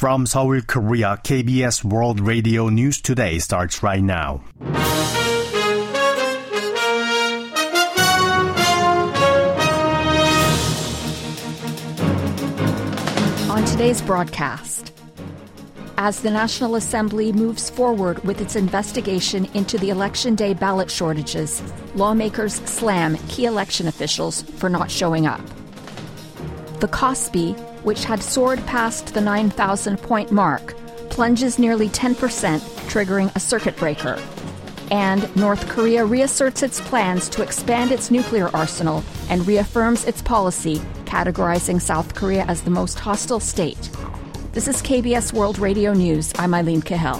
From Seoul, Korea, KBS World Radio News Today starts right now. On today's broadcast, as the National Assembly moves forward with its investigation into the Election Day ballot shortages, lawmakers slam key election officials for not showing up. The Kospi, which had soared past the 9,000-point mark, plunges nearly 10%, triggering a circuit breaker. And North Korea reasserts its plans to expand its nuclear arsenal and reaffirms its policy, categorizing South Korea as the most hostile state. This is KBS World Radio News. I'm Eileen Cahill.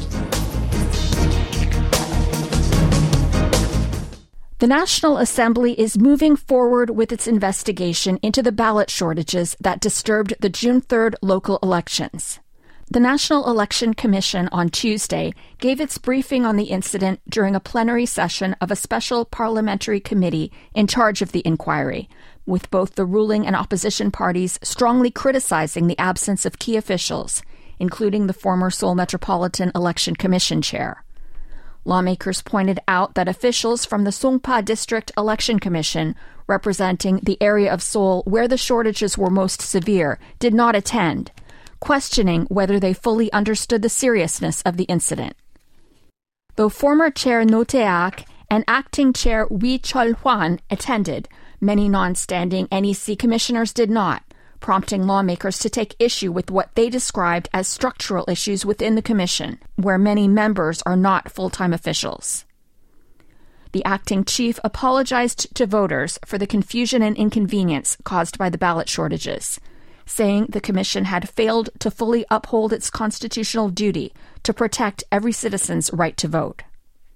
The National Assembly is moving forward with its investigation into the ballot shortages that disturbed the June 3rd local elections. The National Election Commission on Tuesday gave its briefing on the incident during a plenary session of a special parliamentary committee in charge of the inquiry, with both the ruling and opposition parties strongly criticizing the absence of key officials, including the former Seoul Metropolitan Election Commission chair. Lawmakers pointed out that officials from the Songpa District Election Commission, representing the area of Seoul where the shortages were most severe, did not attend, questioning whether they fully understood the seriousness of the incident. Though former Chair No Tae-ak and Acting Chair Wee Chol-hwan attended, many non-standing NEC commissioners did not, prompting lawmakers to take issue with what they described as structural issues within the commission, where many members are not full-time officials. The acting chief apologized to voters for the confusion and inconvenience caused by the ballot shortages, saying the commission had failed to fully uphold its constitutional duty to protect every citizen's right to vote.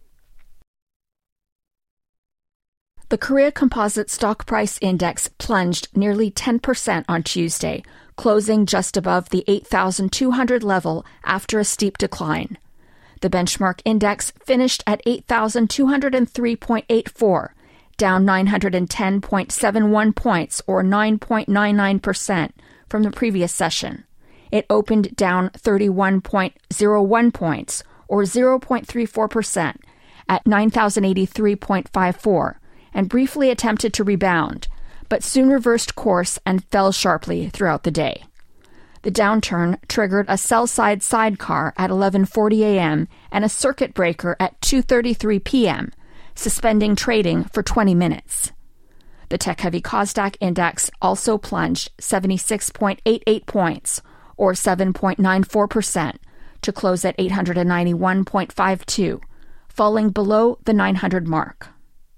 The Korea Composite Stock Price Index plunged nearly 10% on Tuesday, closing just above the 8,200 level after a steep decline. The benchmark index finished at 8,203.84, down 910.71 points or 9.99% from the previous session. It opened down 31.01 points or 0.34% at 9,083.54. and briefly attempted to rebound, but soon reversed course and fell sharply throughout the day. The downturn triggered a sell-side sidecar at 11:40 a.m. and a circuit breaker at 2:33 p.m., suspending trading for 20 minutes. The tech-heavy Kosdaq index also plunged 76.88 points, or 7.94%, to close at 891.52, falling below the 900 mark.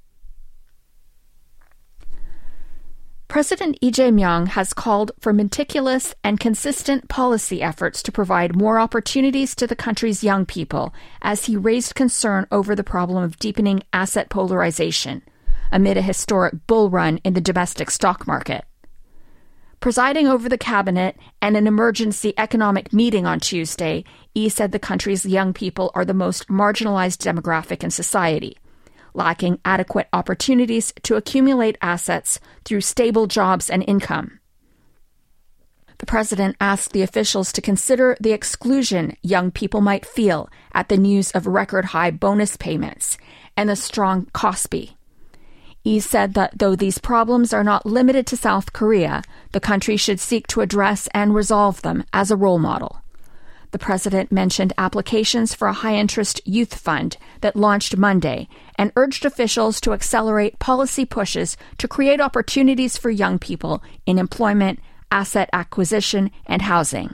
President Lee Jae-myung has called for meticulous and consistent policy efforts to provide more opportunities to the country's young people as he raised concern over the problem of deepening asset polarization amid a historic bull run in the domestic stock market. Presiding over the cabinet and an emergency economic meeting on Tuesday, Lee said the country's young people are the most marginalized demographic in society, lacking adequate opportunities to accumulate assets through stable jobs and income. The president asked the officials to consider the exclusion young people might feel at the news of record-high bonus payments and the strong Kospi. He said that though these problems are not limited to South Korea, the country should seek to address and resolve them as a role model. The president mentioned applications for a high-interest youth fund that launched Monday and urged officials to accelerate policy pushes to create opportunities for young people in employment, asset acquisition, and housing.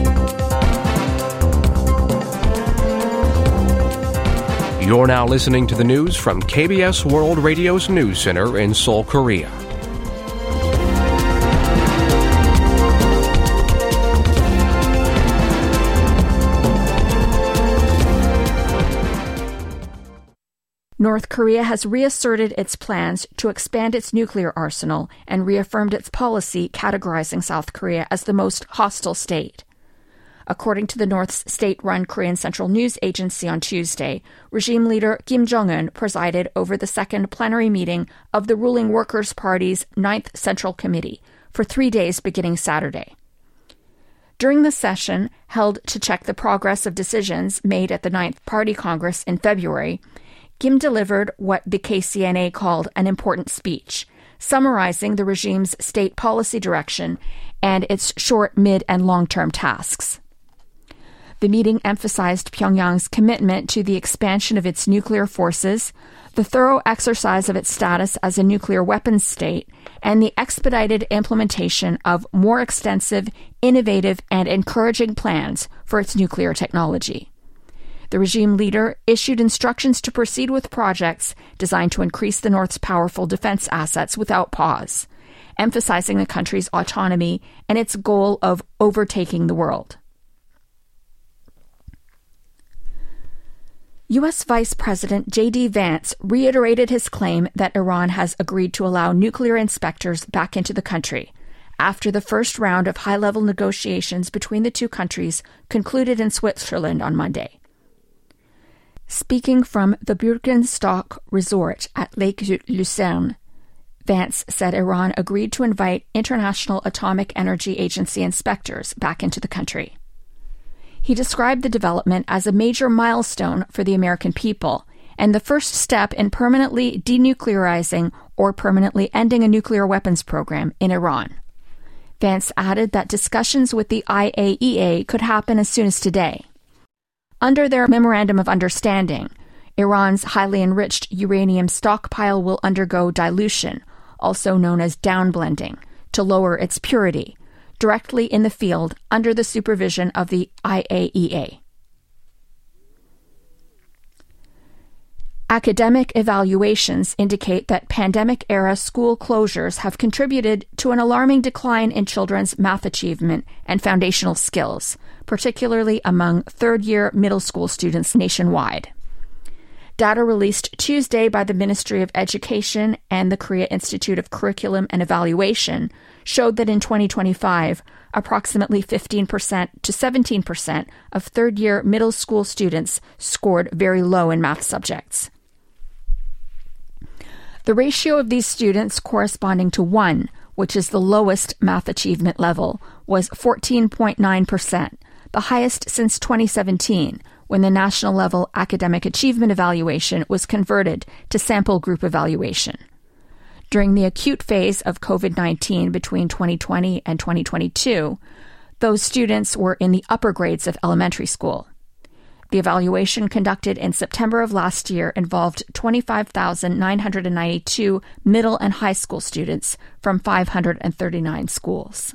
You're now listening to the news from KBS World Radio's News Center in Seoul, Korea. North Korea has reasserted its plans to expand its nuclear arsenal and reaffirmed its policy categorizing South Korea as the most hostile state. According to the North's state-run Korean Central News Agency on Tuesday, regime leader Kim Jong-un presided over the second plenary meeting of the ruling Workers' Party's 9th Central Committee for 3 days beginning Saturday. During the session, held to check the progress of decisions made at the 9th Party Congress in February, Kim delivered what the KCNA called an important speech, summarizing the regime's state policy direction and its short, mid, and long-term tasks. The meeting emphasized Pyongyang's commitment to the expansion of its nuclear forces, the thorough exercise of its status as a nuclear weapons state, and the expedited implementation of more extensive, innovative, and encouraging plans for its nuclear technology. The regime leader issued instructions to proceed with projects designed to increase the North's powerful defense assets without pause, emphasizing the country's autonomy and its goal of overtaking the world. U.S. Vice President J.D. Vance reiterated his claim that Iran has agreed to allow nuclear inspectors back into the country after the first round of high-level negotiations between the two countries concluded in Switzerland on Monday. Speaking from the Birkenstock Resort at Lake Lucerne, Vance said Iran agreed to invite International Atomic Energy Agency inspectors back into the country. He described the development as a major milestone for the American people and the first step in permanently denuclearizing or permanently ending a nuclear weapons program in Iran. Vance added that discussions with the IAEA could happen as soon as today. Under their Memorandum of Understanding, Iran's highly enriched uranium stockpile will undergo dilution, also known as downblending, to lower its purity, directly in the field under the supervision of the IAEA. Academic evaluations indicate that pandemic-era school closures have contributed to an alarming decline in children's math achievement and foundational skills, particularly among third-year middle school students nationwide. Data released Tuesday by the Ministry of Education and the Korea Institute of Curriculum and Evaluation showed that in 2025, approximately 15% to 17% of third-year middle school students scored very low in math subjects. The ratio of these students corresponding to 1, which is the lowest math achievement level, was 14.9%, the highest since 2017, when the national level academic achievement evaluation was converted to sample group evaluation. During the acute phase of COVID-19 between 2020 and 2022, those students were in the upper grades of elementary school. The evaluation conducted in September of last year involved 25,992 middle and high school students from 539 schools.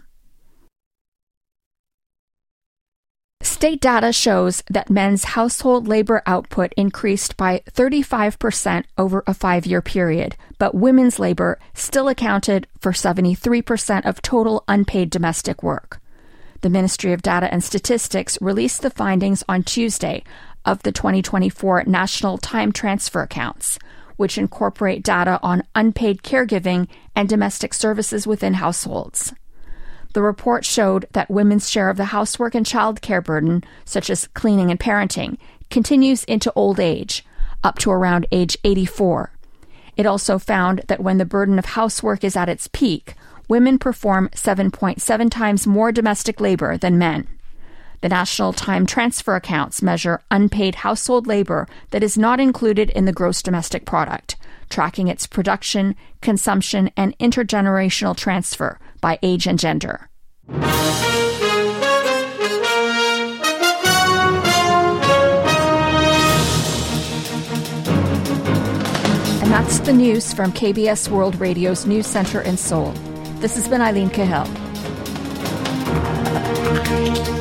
State data shows that men's household labor output increased by 35% over a 5-year period, but women's labor still accounted for 73% of total unpaid domestic work. The Ministry of Data and Statistics released the findings on Tuesday of the 2024 National Time Transfer Accounts, which incorporate data on unpaid caregiving and domestic services within households. The report showed that women's share of the housework and childcare burden, such as cleaning and parenting, continues into old age, up to around age 84. It also found that when the burden of housework is at its peak, women perform 7.7 times more domestic labor than men. The National Time Transfer Accounts measure unpaid household labor that is not included in the gross domestic product, tracking its production, consumption, and intergenerational transfer by age and gender. And that's the news from KBS World Radio's News Center in Seoul. This has been Eileen Cahill.